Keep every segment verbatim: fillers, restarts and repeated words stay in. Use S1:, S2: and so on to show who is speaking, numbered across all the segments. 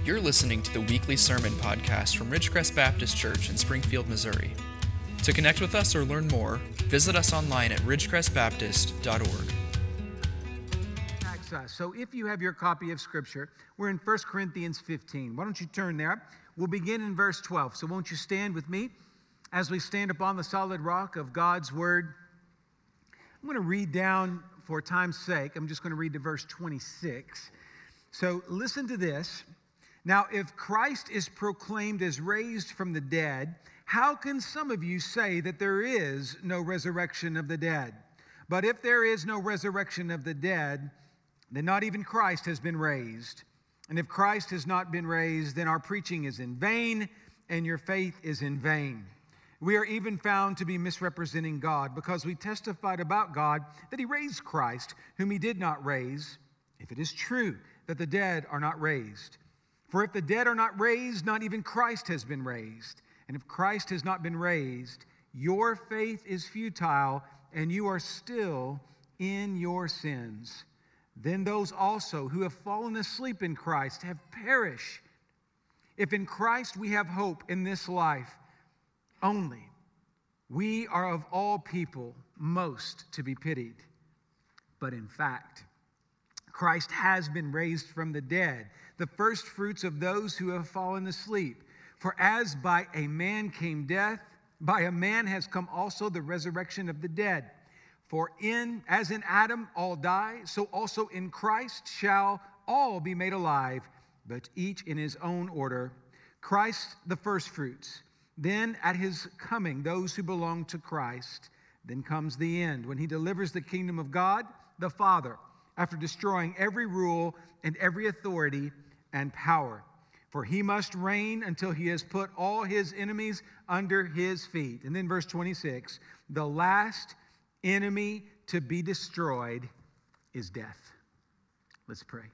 S1: You're listening to the weekly sermon podcast from Ridgecrest Baptist Church in Springfield, Missouri. To connect with us or learn more, visit us online at ridgecrest baptist dot org.
S2: So if you have your copy of Scripture, we're in First Corinthians fifteen. Why don't you turn there? We'll begin in verse twelve. So won't you stand with me as we stand upon the solid rock of God's Word? I'm going to read down for time's sake. I'm just going to read to verse twenty-six. So listen to this. Now, if Christ is proclaimed as raised from the dead, how can some of you say that there is no resurrection of the dead? But if there is no resurrection of the dead, then not even Christ has been raised. And if Christ has not been raised, then our preaching is in vain, and your faith is in vain. We are even found to be misrepresenting God, because we testified about God that He raised Christ, whom He did not raise, if it is true that the dead are not raised. For if the dead are not raised, not even Christ has been raised. And if Christ has not been raised, your faith is futile, and you are still in your sins. Then those also who have fallen asleep in Christ have perished. If in Christ we have hope in this life only, we are of all people most to be pitied. But in fact, Christ has been raised from the dead, the first fruits of those who have fallen asleep. For as by a man came death, by a man has come also the resurrection of the dead. For in as in Adam all die, so also in Christ shall all be made alive, but each in his own order. Christ the firstfruits, then at his coming those who belong to Christ. Then comes the end, when he delivers the kingdom of God the Father, after destroying every rule and every authority and power. For he must reign until he has put all his enemies under his feet. And then verse twenty-six, the last enemy to be destroyed is death. Let's pray.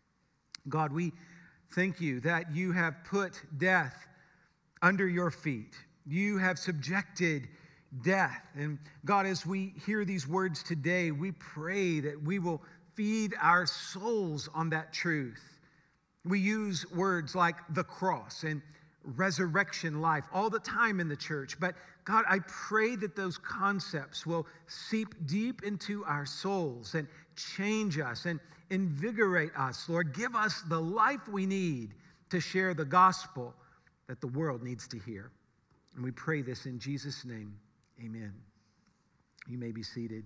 S2: God, we thank you that you have put death under your feet. You have subjected death. And God, as we hear these words today, we pray that we will feed our souls on that truth. We use words like the cross and resurrection life all the time in the church. But God, I pray that those concepts will seep deep into our souls and change us and invigorate us. Lord, give us the life we need to share the gospel that the world needs to hear. And we pray this in Jesus' name. Amen. You may be seated.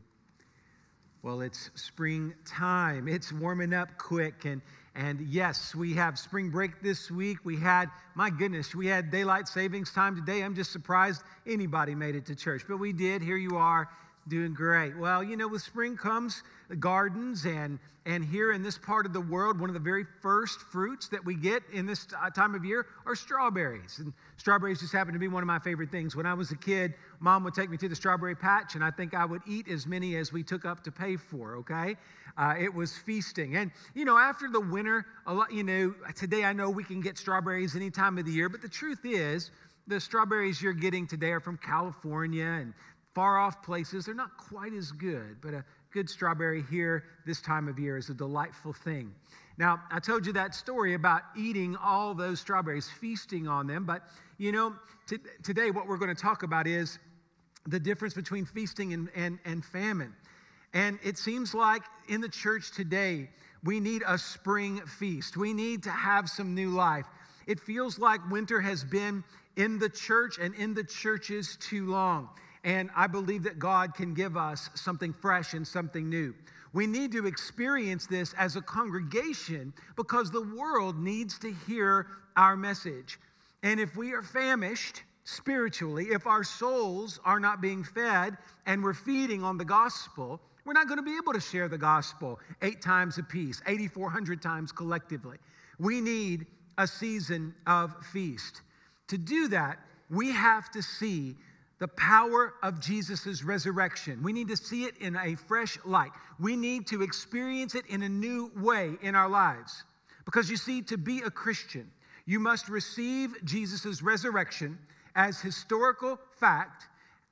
S2: Well, it's springtime. It's warming up quick. And, and yes, we have spring break this week. We had, my goodness, we had daylight savings time today. I'm just surprised anybody made it to church. But we did. Here you are, doing great. Well, you know, with spring comes the gardens, and and here in this part of the world, one of the very first fruits that we get in this time of year are strawberries. And strawberries just happen to be one of my favorite things. When I was a kid, Mom would take me to the strawberry patch, and I think I would eat as many as we took up to pay for, okay? Uh, it was feasting. And, you know, after the winter, a lot, you know, today I know we can get strawberries any time of the year, but the truth is, the strawberries you're getting today are from California and far off places. They're not quite as good, but a good strawberry here this time of year is a delightful thing. Now, I told you that story about eating all those strawberries, feasting on them, but you know, t- today what we're going to talk about is the difference between feasting and, and, and famine. And it seems like in the church today, we need a spring feast. We need to have some new life. It feels like winter has been in the church and in the churches too long. And I believe that God can give us something fresh and something new. We need to experience this as a congregation because the world needs to hear our message. And if we are famished spiritually, if our souls are not being fed and we're feeding on the gospel, we're not going to be able to share the gospel eight times apiece, eighty-four hundred times collectively. We need a season of feast. To do that, we have to see the power of Jesus' resurrection. We need to see it in a fresh light. We need to experience it in a new way in our lives. Because you see, to be a Christian, you must receive Jesus' resurrection as historical fact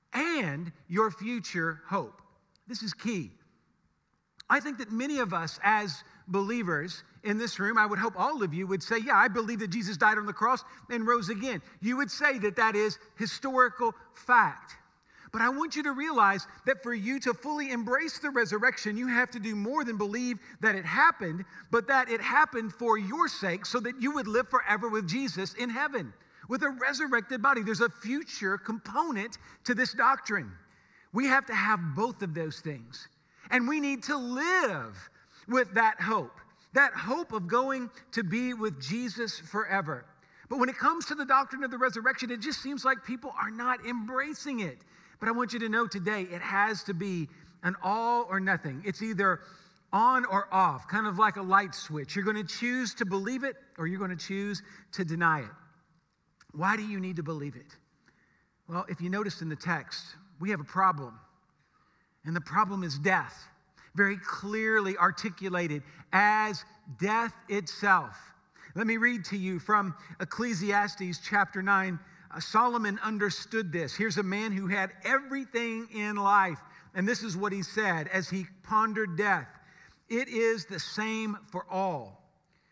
S2: and your future hope. This is key. I think that many of us as believers in this room, I would hope all of you would say, yeah, I believe that Jesus died on the cross and rose again. You would say that that is historical fact. But I want you to realize that for you to fully embrace the resurrection, you have to do more than believe that it happened, but that it happened for your sake so that you would live forever with Jesus in heaven with a resurrected body. There's a future component to this doctrine. We have to have both of those things. And we need to live with that hope, that hope of going to be with Jesus forever. But when it comes to the doctrine of the resurrection, it just seems like people are not embracing it. But I want you to know today, it has to be an all or nothing. It's either on or off, kind of like a light switch. You're going to choose to believe it or you're going to choose to deny it. Why do you need to believe it? Well, if you notice in the text, we have a problem. And the problem is death, very clearly articulated as death itself. Let me read to you from Ecclesiastes chapter nine. Uh, Solomon understood this. Here's a man who had everything in life. And this is what he said as he pondered death. It is the same for all.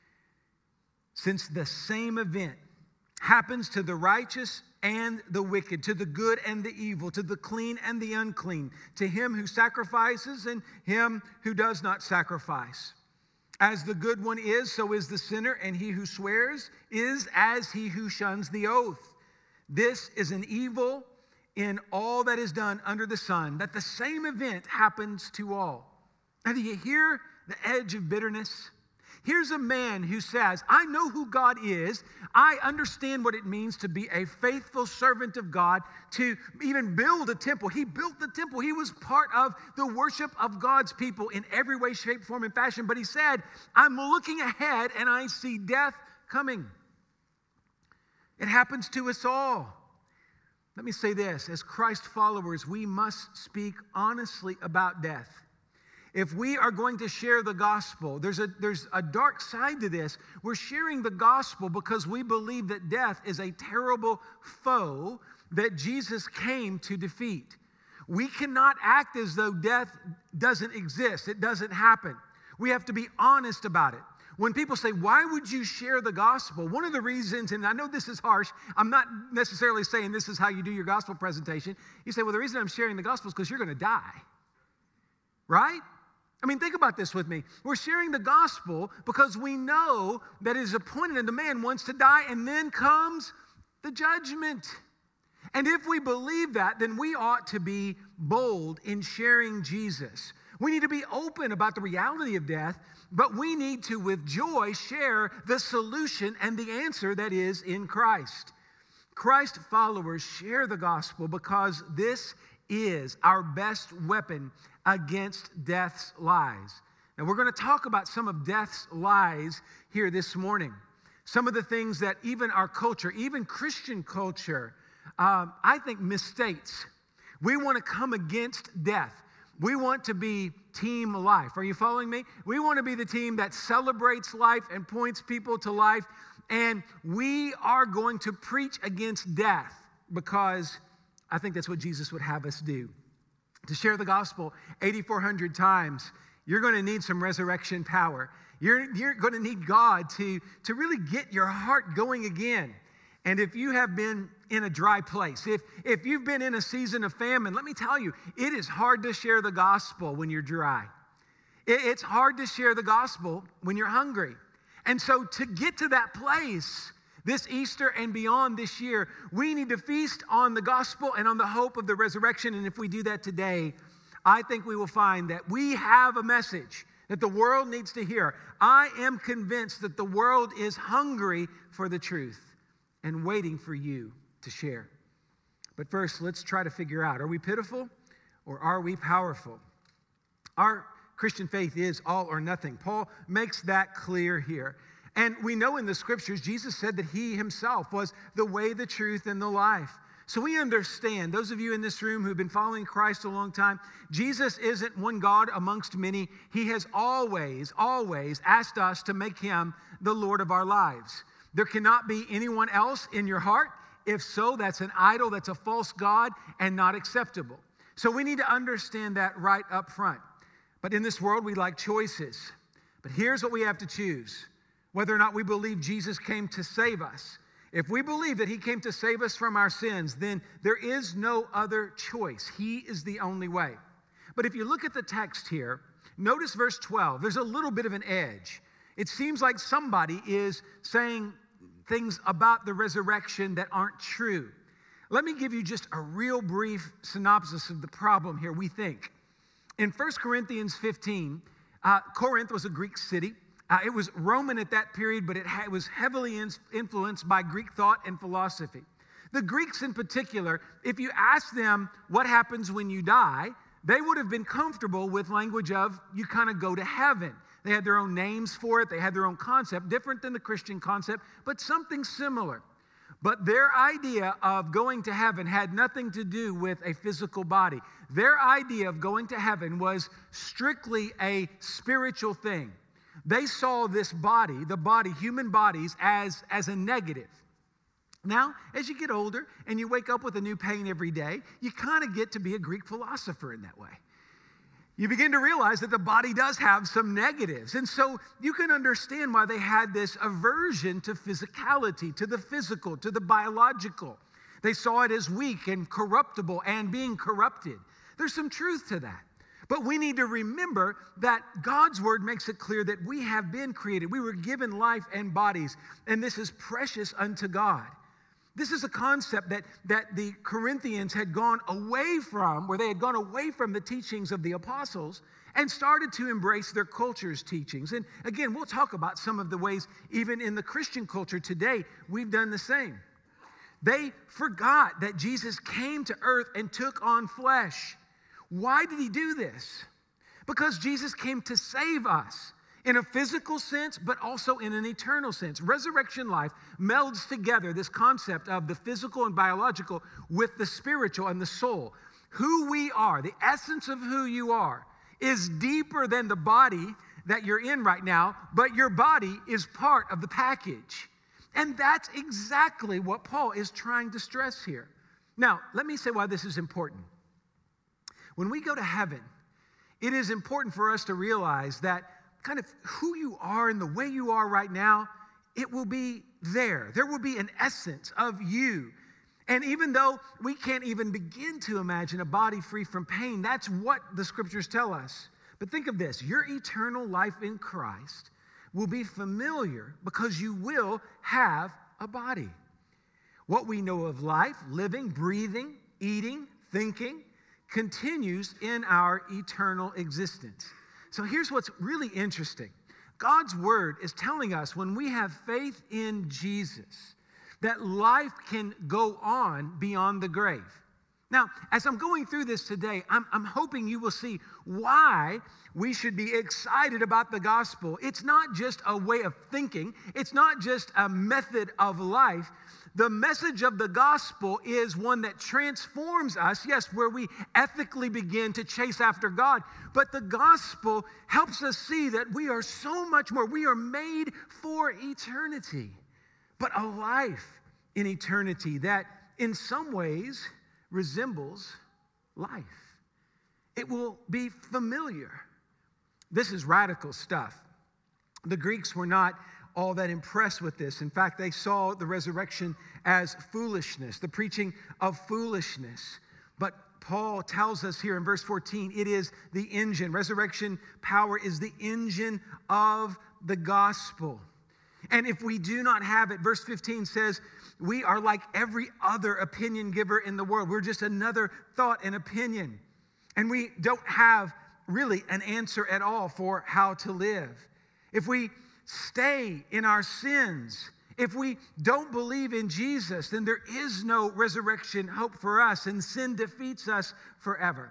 S2: Since the same event happens to the righteous and the wicked, to the good and the evil, to the clean and the unclean, to him who sacrifices and him who does not sacrifice. As the good one is, so is the sinner, and he who swears is as he who shuns the oath. This is an evil in all that is done under the sun, that the same event happens to all. Now, do you hear the edge of bitterness? Here's a man who says, I know who God is. I understand what it means to be a faithful servant of God, to even build a temple. He built the temple. He was part of the worship of God's people in every way, shape, form, and fashion. But he said, I'm looking ahead and I see death coming. It happens to us all. Let me say this. As Christ followers, we must speak honestly about death. If we are going to share the gospel, there's a, there's a dark side to this. We're sharing the gospel because we believe that death is a terrible foe that Jesus came to defeat. We cannot act as though death doesn't exist. It doesn't happen. We have to be honest about it. When people say, why would you share the gospel? One of the reasons, and I know this is harsh, I'm not necessarily saying this is how you do your gospel presentation. You say, well, the reason I'm sharing the gospel is because you're going to die. Right? I mean, think about this with me. We're sharing the gospel because we know that it is appointed unto man once to die, and then comes the judgment. And if we believe that, then we ought to be bold in sharing Jesus. We need to be open about the reality of death, but we need to, with joy, share the solution and the answer that is in Christ. Christ followers share the gospel because this is our best weapon against death's lies. Now, we're going to talk about some of death's lies here this morning. Some of the things that even our culture, even Christian culture, um, I think misstates. We want to come against death. We want to be team life. Are you following me? We want to be the team that celebrates life and points people to life. And we are going to preach against death because I think that's what Jesus would have us do. To share the gospel eighty-four hundred times, you're going to need some resurrection power. You're, you're going to need God to, to really get your heart going again. And if you have been in a dry place, if, if you've been in a season of famine, let me tell you, it is hard to share the gospel when you're dry. It, it's hard to share the gospel when you're hungry. And so to get to that place, this Easter and beyond this year, we need to feast on the gospel and on the hope of the resurrection. And if we do that today, I think we will find that we have a message that the world needs to hear. I am convinced that the world is hungry for the truth and waiting for you to share. But first, let's try to figure out, are we pitiful or are we powerful? Our Christian faith is all or nothing. Paul makes that clear here. And we know in the scriptures, Jesus said that he himself was the way, the truth, and the life. So we understand, those of you in this room who've been following Christ a long time, Jesus isn't one God amongst many. He has always, always asked us to make him the Lord of our lives. There cannot be anyone else in your heart. If so, that's an idol, that's a false god, and not acceptable. So we need to understand that right up front. But in this world, we like choices. But here's what we have to choose, whether or not we believe Jesus came to save us. If we believe that he came to save us from our sins, then there is no other choice. He is the only way. But if you look at the text here, notice verse twelve. There's a little bit of an edge. It seems like somebody is saying things about the resurrection that aren't true. Let me give you just a real brief synopsis of the problem here, we think. In First Corinthians fifteen, uh, Corinth was a Greek city. Uh, it was Roman at that period, but it, ha- it was heavily in- influenced by Greek thought and philosophy. The Greeks in particular, if you ask them what happens when you die, they would have been comfortable with language of you kind of go to heaven. They had their own names for it. They had their own concept, different than the Christian concept, but something similar. But their idea of going to heaven had nothing to do with a physical body. Their idea of going to heaven was strictly a spiritual thing. They saw this body, the body, human bodies, as, as a negative. Now, as you get older and you wake up with a new pain every day, you kind of get to be a Greek philosopher in that way. You begin to realize that the body does have some negatives. And so you can understand why they had this aversion to physicality, to the physical, to the biological. They saw it as weak and corruptible and being corrupted. There's some truth to that. But we need to remember that God's word makes it clear that we have been created. We were given life and bodies, and this is precious unto God. This is a concept that, that the Corinthians had gone away from, where they had gone away from the teachings of the apostles and started to embrace their culture's teachings. And again, we'll talk about some of the ways, even in the Christian culture today, we've done the same. They forgot that Jesus came to earth and took on flesh. Why did he do this? Because Jesus came to save us in a physical sense, but also in an eternal sense. Resurrection life melds together this concept of the physical and biological with the spiritual and the soul. Who we are, the essence of who you are, is deeper than the body that you're in right now, but your body is part of the package. And that's exactly what Paul is trying to stress here. Now, let me say why this is important. When we go to heaven, it is important for us to realize that kind of who you are and the way you are right now, it will be there. There will be an essence of you. And even though we can't even begin to imagine a body free from pain, that's what the scriptures tell us. But think of this, your eternal life in Christ will be familiar because you will have a body. What we know of life, living, breathing, eating, thinking, continues in our eternal existence. So here's what's really interesting. God's word is telling us when we have faith in Jesus, that life can go on beyond the grave. Now, as I'm going through this today, I'm, I'm hoping you will see why we should be excited about the gospel. It's not just a way of thinking. It's not just a method of life. The message of the gospel is one that transforms us, yes, where we ethically begin to chase after God. But the gospel helps us see that we are so much more. We are made for eternity, but a life in eternity that in some ways resembles life. It will be familiar. This is radical stuff. The Greeks were not all that impressed with this. In fact, they saw the resurrection as foolishness, the preaching of foolishness. But Paul tells us here in verse fourteen, it is the engine. Resurrection power is the engine of the gospel. And if we do not have it, verse fifteen says, we are like every other opinion giver in the world. We're just another thought and opinion. And we don't have really an answer at all for how to live. If we stay in our sins, if we don't believe in Jesus, then there is no resurrection hope for us, and sin defeats us forever.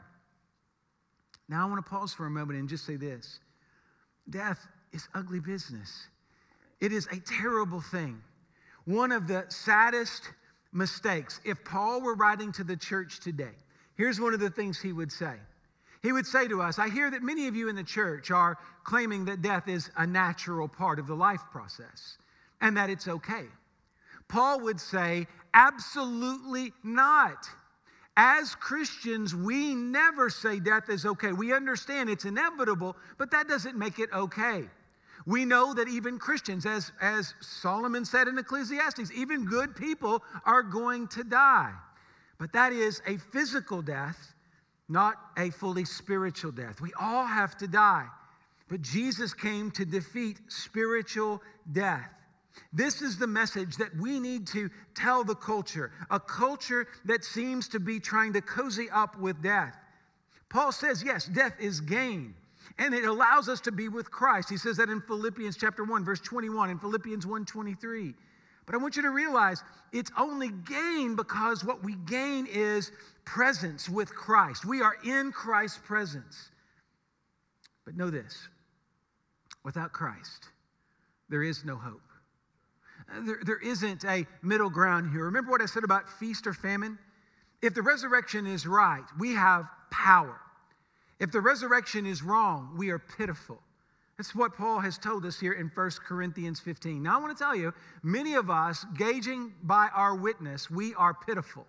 S2: Now I want to pause for a moment and just say this. Death is ugly business. It is a terrible thing. One of the saddest mistakes, if Paul were writing to the church today, here's one of the things he would say. He would say to us, I hear that many of you in the church are claiming that death is a natural part of the life process and that it's okay. Paul would say, absolutely not. As Christians, we never say death is okay. We understand it's inevitable, but that doesn't make it okay. We know that even Christians, as, as Solomon said in Ecclesiastes, even good people are going to die. But that is a physical death, not a fully spiritual death. We all have to die. But Jesus came to defeat spiritual death. This is the message that we need to tell the culture, a culture that seems to be trying to cozy up with death. Paul says, yes, death is gain, and it allows us to be with Christ. He says that in Philippians chapter one, verse twenty-one, and Philippians one twenty-three. But I want you to realize it's only gain because what we gain is presence with Christ. We are in Christ's presence. But know this, without Christ, there is no hope. There, there isn't a middle ground here. Remember what I said about feast or famine? If the resurrection is right, we have power. If the resurrection is wrong, we are pitiful. That's what Paul has told us here in First Corinthians fifteen. Now I want to tell you, many of us, gauging by our witness, we are pitiful.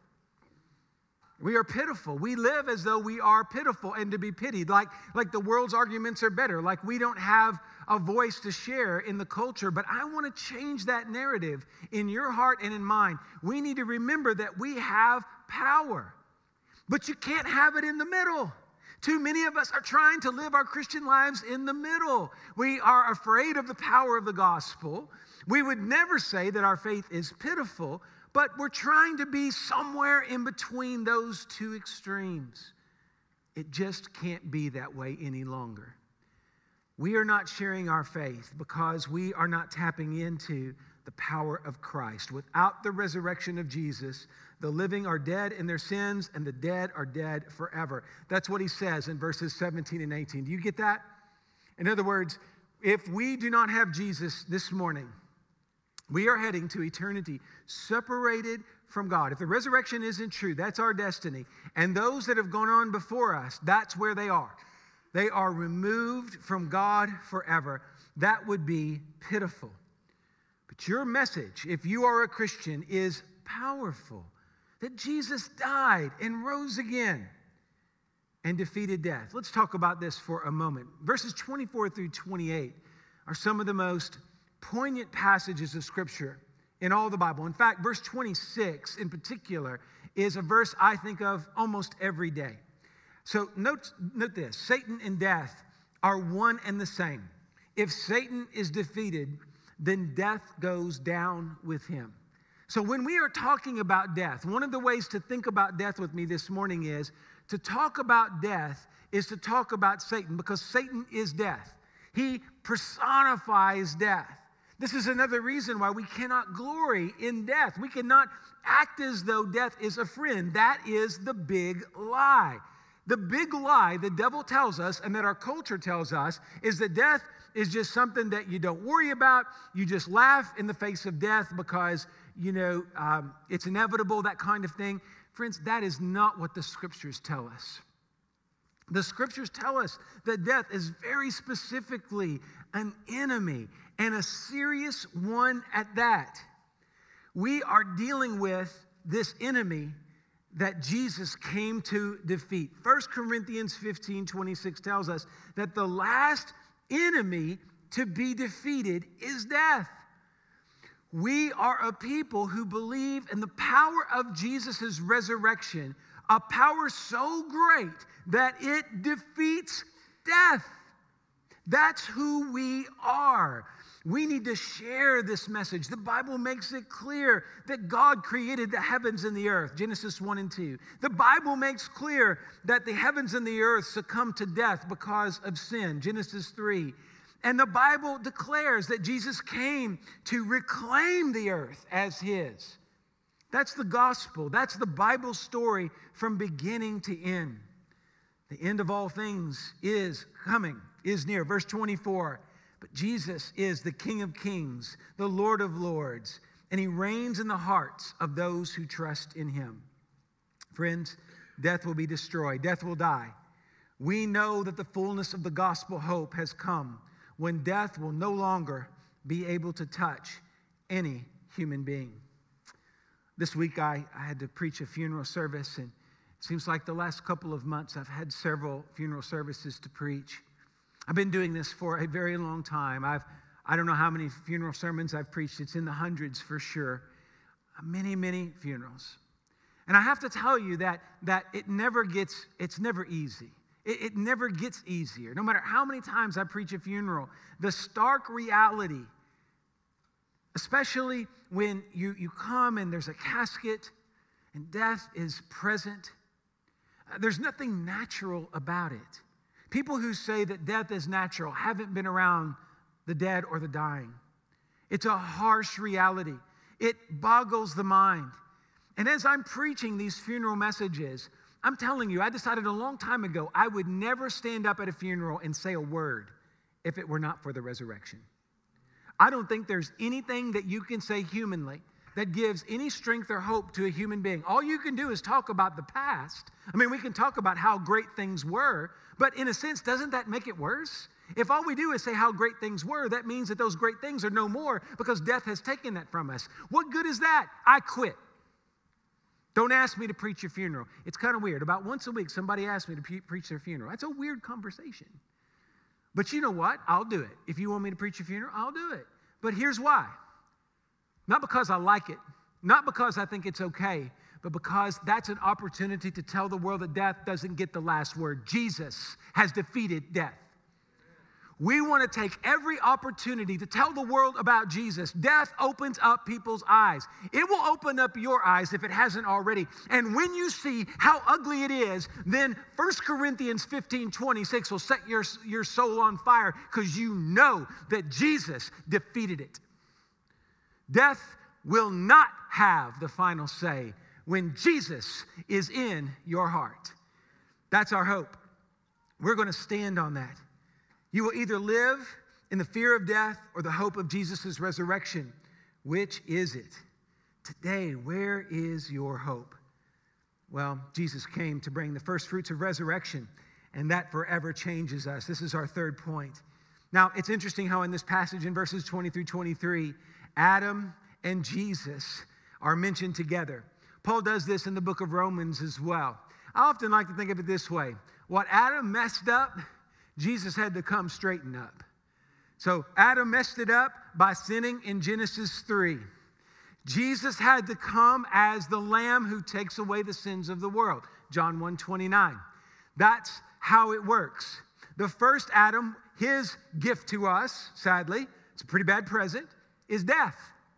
S2: We are pitiful. We live as though we are pitiful and to be pitied, like, like the world's arguments are better, like we don't have a voice to share in the culture. But I want to change that narrative in your heart and in mine. We need to remember that we have power, but you can't have it in the middle. Too many of us are trying to live our Christian lives in the middle. We are afraid of the power of the gospel. We would never say that our faith is pitiful, but we're trying to be somewhere in between those two extremes. It just can't be that way any longer. We are not sharing our faith because we are not tapping into the power of Christ. Without the resurrection of Jesus, the living are dead in their sins, and the dead are dead forever. That's what he says in verses seventeen and eighteen. Do you get that? In other words, if we do not have Jesus this morning, we are heading to eternity separated from God. If the resurrection isn't true, that's our destiny. And those that have gone on before us, that's where they are. They are removed from God forever. That would be pitiful. But your message, if you are a Christian, is powerful. That Jesus died and rose again and defeated death. Let's talk about this for a moment. Verses twenty-four through twenty-eight are some of the most poignant passages of Scripture in all the Bible. In fact, verse twenty-six in particular is a verse I think of almost every day. So note, note this, Satan and death are one and the same. If Satan is defeated, then death goes down with him. So when we are talking about death, one of the ways to think about death with me this morning is to talk about death is to talk about Satan, because Satan is death. He personifies death. This is another reason why we cannot glory in death. We cannot act as though death is a friend. That is the big lie. The big lie the devil tells us, and that our culture tells us, is that death is just something that you don't worry about. You just laugh in the face of death because, you know, um, it's inevitable, that kind of thing. Friends, that is not what the Scriptures tell us. The Scriptures tell us that death is very specifically an enemy, and a serious one at that. We are dealing with this enemy that Jesus came to defeat. First Corinthians fifteen twenty-six tells us that the last enemy to be defeated is death. We are a people who believe in the power of Jesus' resurrection, a power so great that it defeats death. That's who we are. We need to share this message. The Bible makes it clear that God created the heavens and the earth, Genesis one and two. The Bible makes clear that the heavens and the earth succumbed to death because of sin, Genesis three. And the Bible declares that Jesus came to reclaim the earth as his. That's the gospel. That's the Bible story from beginning to end. The end of all things is coming, is near. Verse twenty-four. But Jesus is the King of kings, the Lord of lords, and he reigns in the hearts of those who trust in him. Friends, death will be destroyed. Death will die. We know that the fullness of the gospel hope has come when death will no longer be able to touch any human being. This week I, I had to preach a funeral service, and it seems like the last couple of months I've had several funeral services to preach. I've been doing this for a very long time. I've, I don't know how many funeral sermons I've preached. It's in the hundreds for sure. Many, many funerals. And I have to tell you that, that it never gets, it's never easy. It, it never gets easier. No matter how many times I preach a funeral, the stark reality, especially when you, you come and there's a casket and death is present, uh, there's nothing natural about it. People who say that death is natural haven't been around the dead or the dying. It's a harsh reality. It boggles the mind. And as I'm preaching these funeral messages, I'm telling you, I decided a long time ago I would never stand up at a funeral and say a word if it were not for the resurrection. I don't think there's anything that you can say humanly that gives any strength or hope to a human being. All you can do is talk about the past. I mean, we can talk about how great things were, but in a sense, doesn't that make it worse? If all we do is say how great things were, that means that those great things are no more because death has taken that from us. What good is that? I quit. Don't ask me to preach your funeral. It's kind of weird. About once a week, somebody asks me to pre- preach their funeral. That's a weird conversation. But you know what? I'll do it. If you want me to preach your funeral, I'll do it. But here's why. Not because I like it, not because I think it's okay, but because that's an opportunity to tell the world that death doesn't get the last word. Jesus has defeated death. We want to take every opportunity to tell the world about Jesus. Death opens up people's eyes. It will open up your eyes if it hasn't already. And when you see how ugly it is, then First Corinthians fifteen twenty-six will set your, your soul on fire because you know that Jesus defeated it. Death will not have the final say when Jesus is in your heart. That's our hope. We're going to stand on that. You will either live in the fear of death or the hope of Jesus' resurrection. Which is it? Today, where is your hope? Well, Jesus came to bring the first fruits of resurrection, and that forever changes us. This is our third point. Now, it's interesting how in this passage in verses twenty through twenty-three, Adam and Jesus are mentioned together. Paul does this in the book of Romans as well. I often like to think of it this way. What Adam messed up, Jesus had to come straighten up. So Adam messed it up by sinning in Genesis three. Jesus had to come as the Lamb who takes away the sins of the world. John one twenty-nine. That's how it works. The first Adam, his gift to us, sadly, it's a pretty bad present, is death.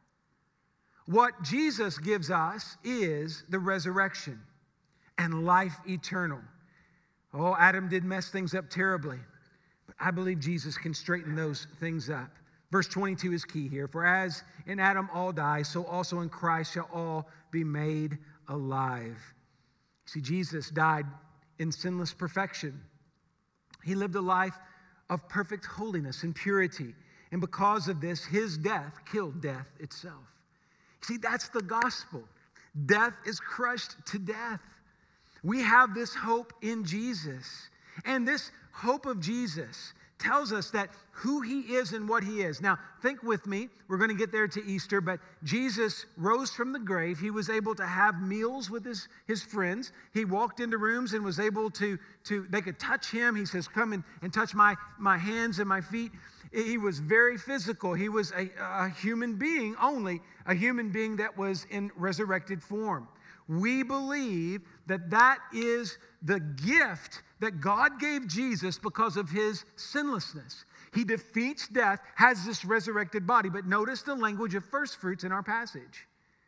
S2: What Jesus gives us is the resurrection and life eternal. Oh, Adam did mess things up terribly, but I believe Jesus can straighten those things up. Verse twenty-two is key here. For as in Adam all die, so also in Christ shall all be made alive. See, Jesus died in sinless perfection. He lived a life of perfect holiness and purity. And because of this, his death killed death itself. See, that's the gospel. Death is crushed to death. We have this hope in Jesus. And this hope of Jesus tells us that who he is and what he is. Now, think with me. We're going to get there to Easter, but Jesus rose from the grave. He was able to have meals with his, his friends. He walked into rooms and was able to, to they could touch him. He says, come and, and touch my, my hands and my feet. He was very physical. He was a, a human being only, a human being that was in resurrected form. We believe that that is the gift that God gave Jesus because of his sinlessness. He defeats death, has this resurrected body. But notice the language of first fruits in our passage.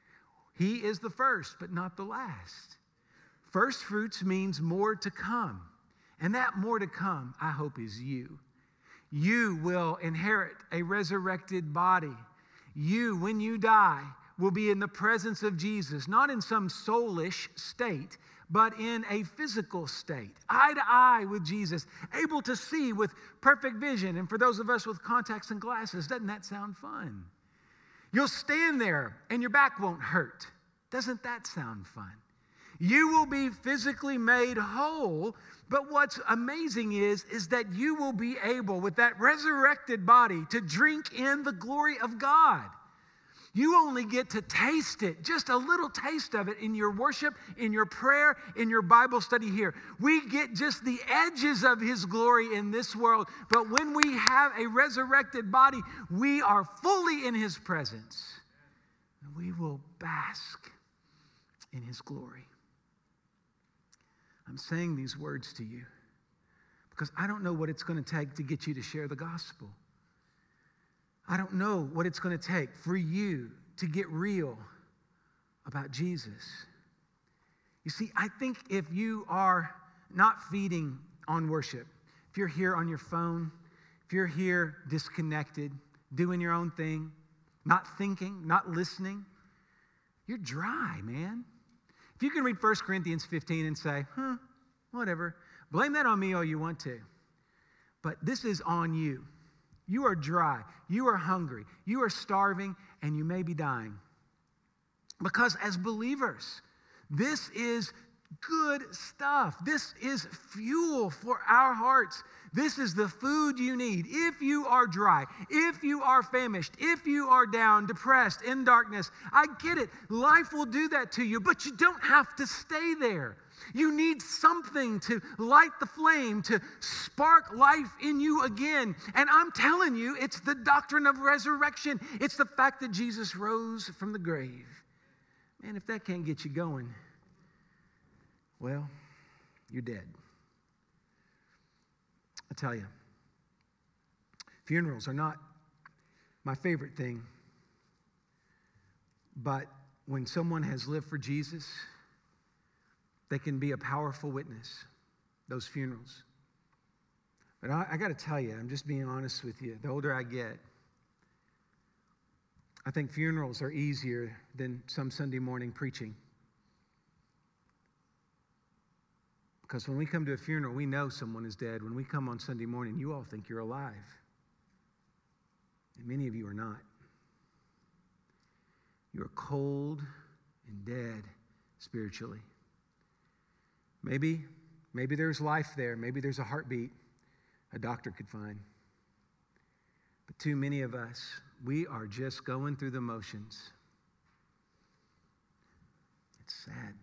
S2: He is the first, but not the last. First fruits means more to come. And that more to come, I hope, is you. You will inherit a resurrected body. You, when you die, will be in the presence of Jesus, not in some soulish state, but in a physical state, eye to eye with Jesus, able to see with perfect vision. And for those of us with contacts and glasses, doesn't that sound fun? You'll stand there and your back won't hurt. Doesn't that sound fun? You will be physically made whole, but what's amazing is, is that you will be able, with that resurrected body, to drink in the glory of God. You only get to taste it, just a little taste of it in your worship, in your prayer, in your Bible study here. We get just the edges of his glory in this world. But when we have a resurrected body, we are fully in his presence. And we will bask in his glory. I'm saying these words to you because I don't know what it's going to take to get you to share the gospel. I don't know what it's going to take for you to get real about Jesus. You see, I think if you are not feeding on worship, if you're here on your phone, if you're here disconnected, doing your own thing, not thinking, not listening, you're dry, man. If you can read First Corinthians fifteen and say, huh, whatever, blame that on me all you want to. But this is on you. You are dry, you are hungry, you are starving, and you may be dying. Because as believers, this is good stuff. This is fuel for our hearts. This is the food you need. If you are dry, if you are famished, if you are down, depressed, in darkness, I get it. Life will do that to you, but you don't have to stay there. You need something to light the flame, to spark life in you again. And I'm telling you, it's the doctrine of resurrection. It's the fact that Jesus rose from the grave. Man, if that can't get you going, well, you're dead. I tell you, funerals are not my favorite thing. But when someone has lived for Jesus, they can be a powerful witness, those funerals. But I, I got to tell you, I'm just being honest with you. The older I get, I think funerals are easier than some Sunday morning preaching. Because when we come to a funeral, we know someone is dead. When we come on Sunday morning, you all think you're alive. And many of you are not. You are cold and dead spiritually. Maybe, maybe there's life there. Maybe there's a heartbeat a doctor could find. But too many of us, we are just going through the motions. It's sad.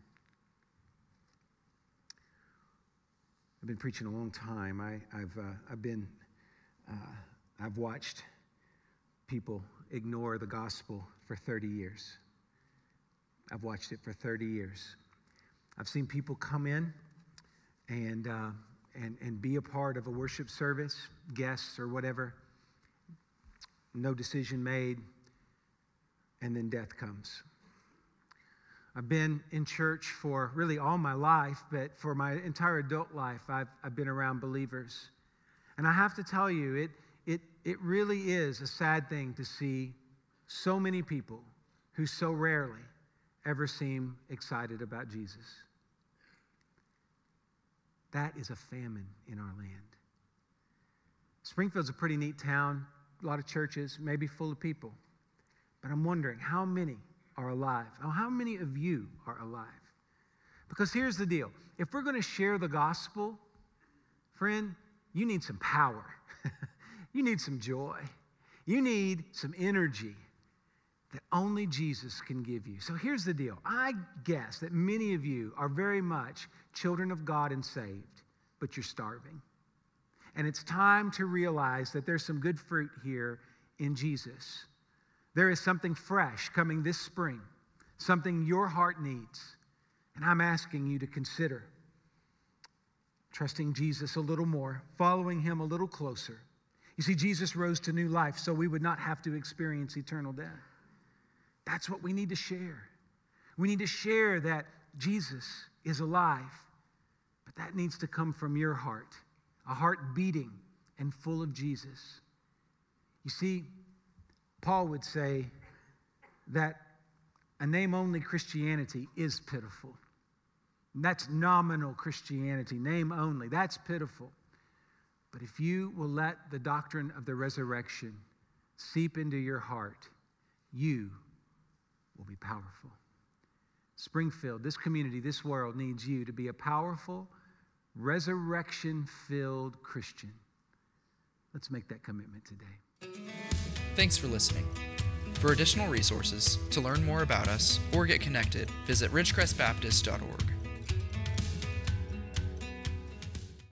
S2: I've been preaching a long time. I, I've, uh, I've been, uh, I've watched people ignore the gospel for thirty years. I've watched it for thirty years. I've seen people come in and, uh, and, and be a part of a worship service, guests or whatever, no decision made, and then death comes. I've been in church for really all my life, but for my entire adult life, I've, I've been around believers. And I have to tell you, it, it, it really is a sad thing to see so many people who so rarely ever seem excited about Jesus. That is a famine in our land. Springfield's a pretty neat town, a lot of churches, maybe full of people. But I'm wondering, how many are alive? Oh, how many of you are alive? Because here's the deal. If we're going to share the gospel, friend, you need some power. You need some joy. You need some energy that only Jesus can give you. So here's the deal. I guess that many of you are very much children of God and saved, but you're starving. And it's time to realize that there's some good fruit here in Jesus. There is something fresh coming this spring, something your heart needs. And I'm asking you to consider trusting Jesus a little more, following him a little closer. You see, Jesus rose to new life so we would not have to experience eternal death. That's what we need to share. We need to share that Jesus is alive, but that needs to come from your heart, a heart beating and full of Jesus. You see, Paul would say that a name-only Christianity is pitiful. That's nominal Christianity, name only. That's pitiful. But if you will let the doctrine of the resurrection seep into your heart, you will be powerful. Springfield, this community, this world needs you to be a powerful, resurrection-filled Christian. Let's make that commitment today.
S1: Thanks for listening. For additional resources, to learn more about us, or get connected, visit ridgecrest baptist dot org.